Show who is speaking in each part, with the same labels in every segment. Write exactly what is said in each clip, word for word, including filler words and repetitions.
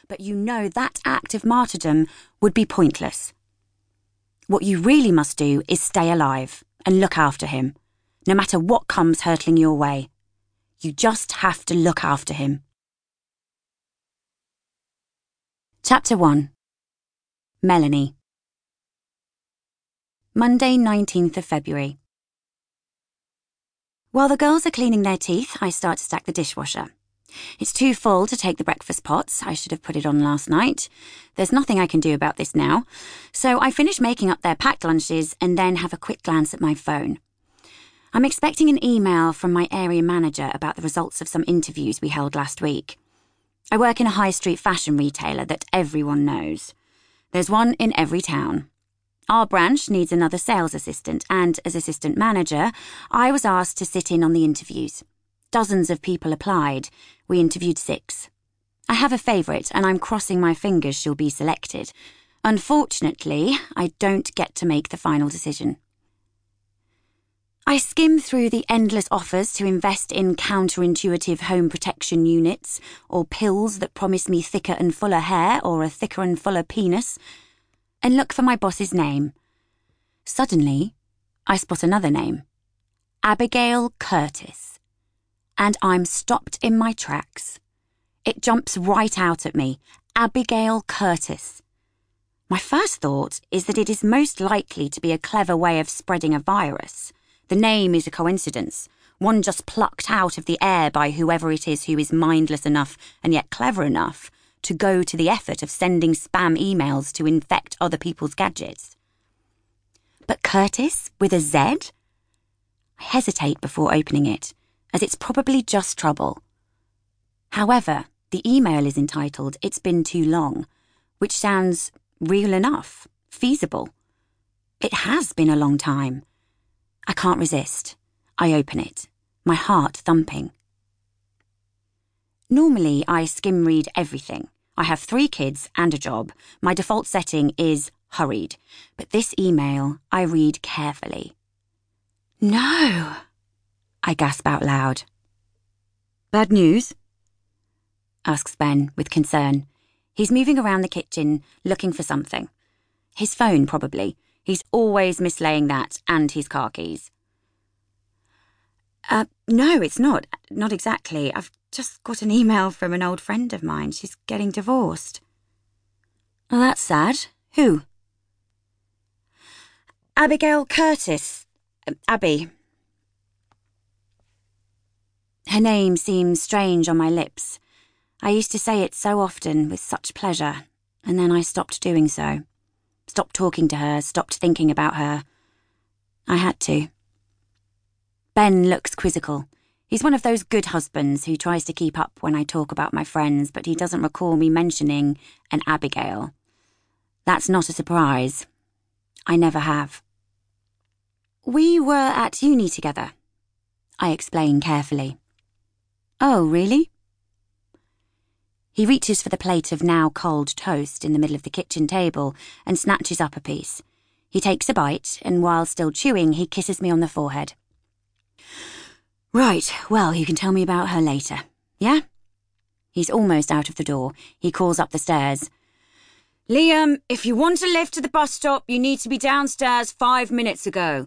Speaker 1: but you know that act of martyrdom would be pointless. What you really must do is stay alive and look after him, no matter what comes hurtling your way. You just have to look after him. Chapter one. Melanie. Monday, nineteenth of February. While the girls are cleaning their teeth, I start to stack the dishwasher. It's too full to take the breakfast pots. I should have put it on last night. There's nothing I can do about this now. So I finish making up their packed lunches and then have a quick glance at my phone. I'm expecting an email from my area manager about the results of some interviews we held last week. I work in a high street fashion retailer that everyone knows. There's one in every town. Our branch needs another sales assistant, and as assistant manager, I was asked to sit in on the interviews. Dozens of people applied. We interviewed six. I have a favourite, and I'm crossing my fingers she'll be selected. Unfortunately, I don't get to make the final decision. I skim through the endless offers to invest in counterintuitive home protection units, or pills that promise me thicker and fuller hair or a thicker and fuller penis, and look for my boss's name. Suddenly, I spot another name. Abigail Curtis. And I'm stopped in my tracks. It jumps right out at me. Abigail Curtis. My first thought is that it is most likely to be a clever way of spreading a virus. The name is a coincidence, one just plucked out of the air by whoever it is who is mindless enough and yet clever enough to go to the effort of sending spam emails to infect other people's gadgets. But Curtis with a Z? I hesitate before opening it, as it's probably just trouble. However, the email is entitled "It's Been Too Long," which sounds real enough, feasible. It has been a long time. I can't resist. I open it, my heart thumping. Normally, I skim read everything. I have three kids and a job. My default setting is hurried, but this email I read carefully. No! I gasp out loud. Bad news? Asks Ben with concern. He's moving around the kitchen, looking for something. His phone, probably. He's always mislaying that and his car keys. Uh, no, it's not. Not exactly. I've just got an email from an old friend of mine. She's getting divorced. Well, that's sad. Who? Abigail Curtis. Uh, Abby. Her name seems strange on my lips. I used to say it so often with such pleasure, and then I stopped doing so. Stopped talking to her, stopped thinking about her. I had to. Ben looks quizzical. He's one of those good husbands who tries to keep up when I talk about my friends, but he doesn't recall me mentioning an Abigail. That's not a surprise. I never have. We were at uni together, I explain carefully. Oh, really? He reaches for the plate of now cold toast in the middle of the kitchen table and snatches up a piece. He takes a bite, and while still chewing, he kisses me on the forehead. Right, well, you can tell me about her later, yeah? He's almost out of the door. He calls up the stairs. Liam, if you want a lift to the bus stop, you need to be downstairs five minutes ago.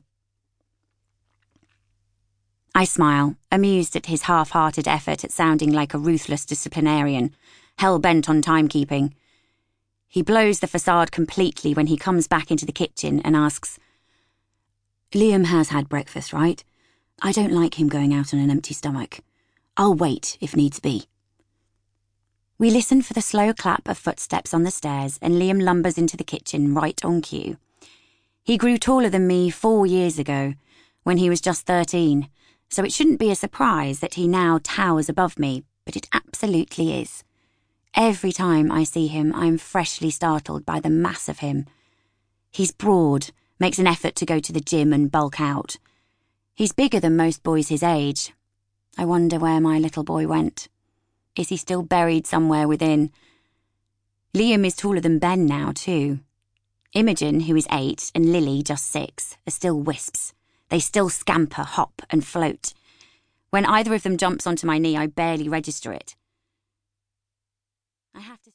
Speaker 1: I smile, amused at his half-hearted effort at sounding like a ruthless disciplinarian, hell-bent on timekeeping. He blows the facade completely when he comes back into the kitchen and asks, Liam has had breakfast, right? I don't like him going out on an empty stomach. I'll wait, if needs be. We listen for the slow clap of footsteps on the stairs, and Liam lumbers into the kitchen right on cue. He grew taller than me four years ago, when he was just thirteen, so it shouldn't be a surprise that he now towers above me, but it absolutely is. Every time I see him, I'm freshly startled by the mass of him. He's broad, makes an effort to go to the gym and bulk out. He's bigger than most boys his age. I wonder where my little boy went. Is he still buried somewhere within? Liam is taller than Ben now, too. Imogen, who is eight, and Lily, just six, are still wisps. They still scamper, hop, and float. When either of them jumps onto my knee, I barely register it. I have to